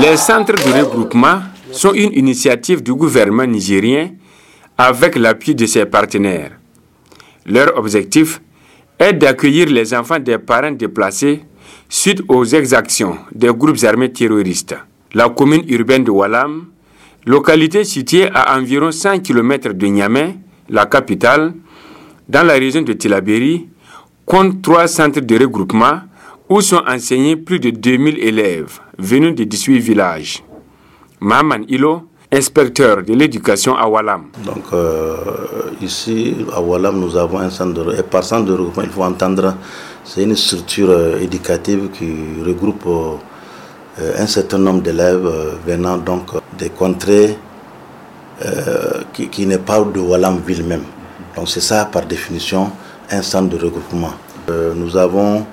Les centres de regroupement sont une initiative du gouvernement nigérien avec l'appui de ses partenaires. Leur objectif est d'accueillir les enfants des parents déplacés suite aux exactions des groupes armés terroristes. La commune urbaine de Walam, localité située à environ 100 km de Niamey, la capitale, dans la région de Tillabéri, compte 3 centres de regroupement où sont enseignés plus de 2000 élèves venus de 18 villages. Mahaman Ilo, inspecteur de l'éducation à Walam. Donc ici à Walam, nous avons un centre de, et par centre de regroupement, il faut entendre, c'est une structure éducative qui regroupe un certain nombre d'élèves venant donc des contrées qui n'est pas de Walam ville même. Donc c'est ça par définition un centre de regroupement. Nous avons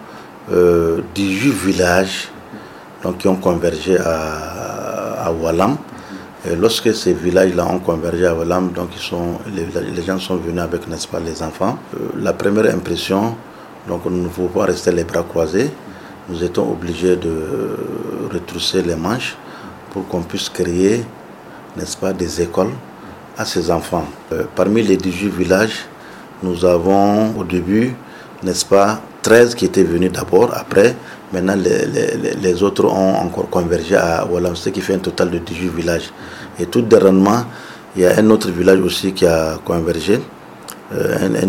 18 villages donc, qui ont convergé à Walam. Et lorsque ces villages-là ont convergé à Walam, donc les gens sont venus avec, n'est-ce pas, les enfants. La première impression, donc nous ne pouvons pas rester les bras croisés. Nous étions obligés de retrousser les manches pour qu'on puisse créer, n'est-ce pas, des écoles à ces enfants. Parmi les 18 villages, nous avons au début, n'est-ce pas, 13 qui étaient venus d'abord. Après, maintenant, les autres ont encore convergé à Walam, ce qui fait un total de 18 villages. Et tout dernièrement, il y a un autre village aussi qui a convergé, un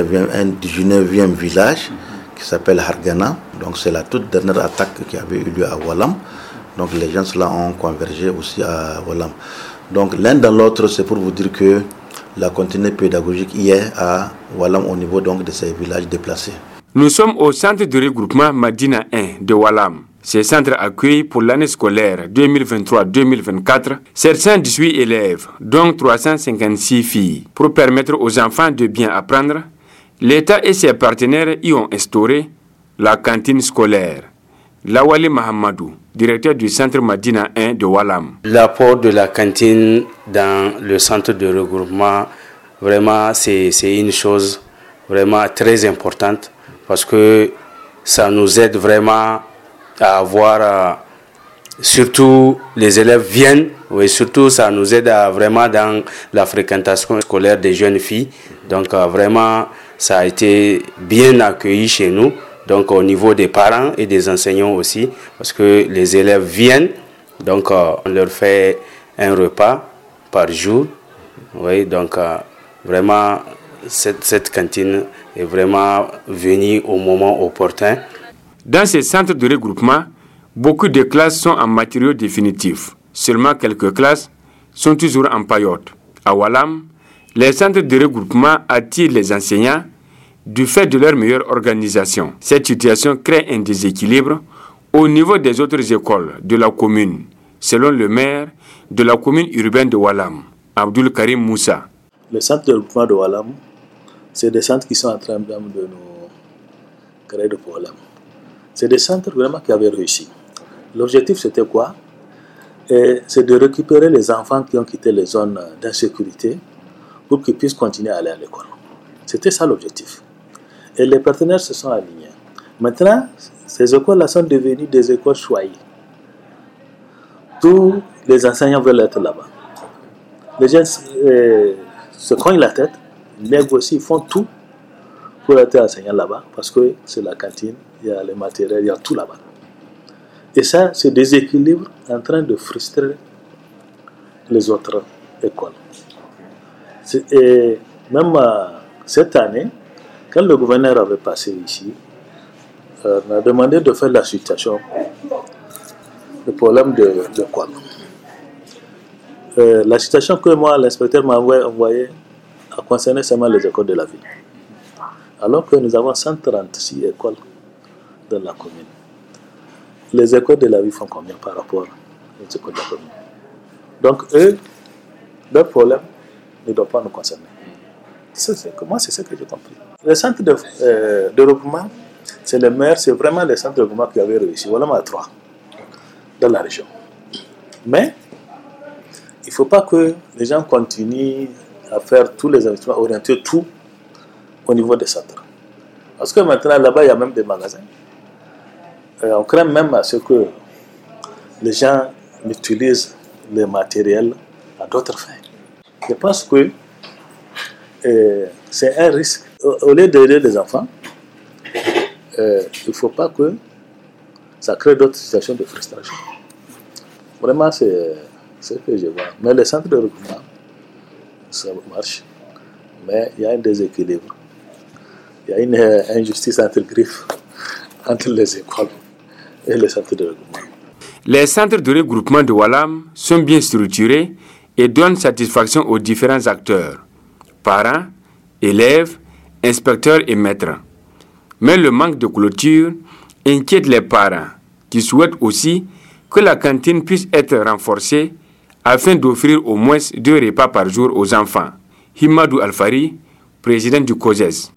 19e village qui s'appelle Hargana. Donc c'est la toute dernière attaque qui avait eu lieu à Walam. Donc les gens là ont convergé aussi à Walam. Donc l'un dans l'autre, c'est pour vous dire que la continuité pédagogique y est à Walam au niveau donc de ces villages déplacés. Nous sommes au centre de regroupement Madina 1 de Walam. Ce centre accueille pour l'année scolaire 2023-2024 718 élèves, dont 356 filles. Pour permettre aux enfants de bien apprendre, l'État et ses partenaires y ont instauré la cantine scolaire. Lawali Mahamadou, directeur du centre Madina 1 de Walam. L'apport de la cantine dans le centre de regroupement, vraiment, c'est une chose vraiment très importante parce que ça nous aide vraiment à avoir, surtout les élèves viennent, oui, surtout ça nous aide vraiment dans la fréquentation scolaire des jeunes filles. Donc vraiment, ça a été bien accueilli chez nous. Donc au niveau des parents et des enseignants aussi, parce que les élèves viennent, donc on leur fait un repas par jour. Oui, donc vraiment cette cantine est vraiment venue au moment opportun. Dans ces centres de regroupement, beaucoup de classes sont en matériaux définitifs. Seulement quelques classes sont toujours en paillotte. À Walam, les centres de regroupement attirent les enseignants du fait de leur meilleure organisation. Cette situation crée un déséquilibre au niveau des autres écoles de la commune, selon le maire de la commune urbaine de Walam, Abdul Karim Moussa. Les centres de regroupement de Walam, c'est des centres qui sont en train de nous créer de problèmes. C'est des centres vraiment qui avaient réussi. L'objectif, c'était quoi? C'est de récupérer les enfants qui ont quitté les zones d'insécurité pour qu'ils puissent continuer à aller à l'école. C'était ça l'objectif. Et les partenaires se sont alignés. Maintenant, ces écoles-là sont devenues des écoles choyées. Tous les enseignants veulent être là-bas. Les gens se cognent la tête, négocient, font tout pour être enseignants là-bas parce que c'est la cantine, il y a les matériels, il y a tout là-bas. Et ça, ce déséquilibre est en train de frustrer les autres écoles. Et même cette année, quand le gouverneur avait passé ici, on a demandé de faire la situation, le problème de quoi. La situation que moi, l'inspecteur m'a envoyée a concerné seulement les écoles de la ville. Alors que nous avons 136 écoles dans la commune. Les écoles de la ville font combien par rapport aux écoles de la commune? Donc eux, leur problème ne doit pas nous concerner. Moi, c'est ce que j'ai compris. Les centres de regroupement, c'est les maires, c'est vraiment les centres de regroupement qui avaient réussi. Voilà, à 3 dans la région. Mais il ne faut pas que les gens continuent à faire tous les investissements, orienter tout au niveau des centres. Parce que maintenant, là-bas, il y a même des magasins. On craint même à ce que les gens utilise le matériel à d'autres fins. Je pense que c'est un risque. Au lieu d'aider les enfants, il ne faut pas que ça crée d'autres situations de frustration. Vraiment, c'est ce que je vois. Mais les centres de regroupement, ça marche. Mais il y a un déséquilibre. Il y a une injustice entre griffes entre les écoles et les centres de regroupement. Les centres de regroupement de Walam sont bien structurés et donnent satisfaction aux différents acteurs, parents, élèves, inspecteurs et maîtres. Mais le manque de clôture inquiète les parents qui souhaitent aussi que la cantine puisse être renforcée afin d'offrir au moins 2 repas par jour aux enfants. Himadou Alfari, président du COSES.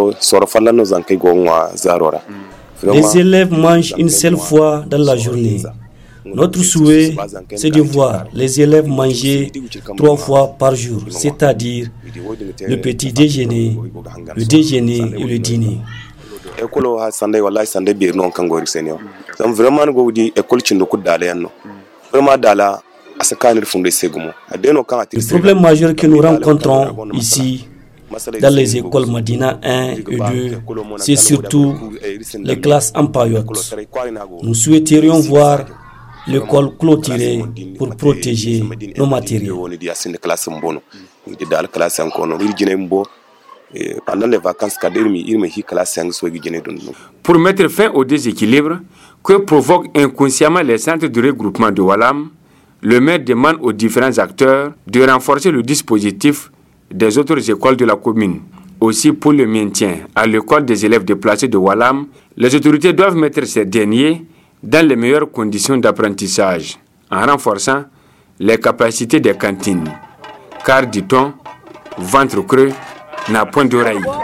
Les élèves mangent une seule fois dans la journée. Notre souhait, c'est de voir les élèves manger 3 fois par jour, c'est-à-dire le petit déjeuner, le déjeuner et le dîner. Le problème majeur que nous rencontrons ici, dans les écoles Madina 1 et 2, c'est surtout les classes en paillotes. Nous souhaiterions voir l'école clôturée pour protéger nos matériaux. Pour mettre fin au déséquilibre que provoquent inconsciemment les centres de regroupement de Walam, le maire demande aux différents acteurs de renforcer le dispositif des autres écoles de la commune. Aussi, pour le maintien à l'école des élèves déplacés de Walam, les autorités doivent mettre ces derniers dans les meilleures conditions d'apprentissage, en renforçant les capacités des cantines. Car, dit-on, ventre creux n'a point d'oreille.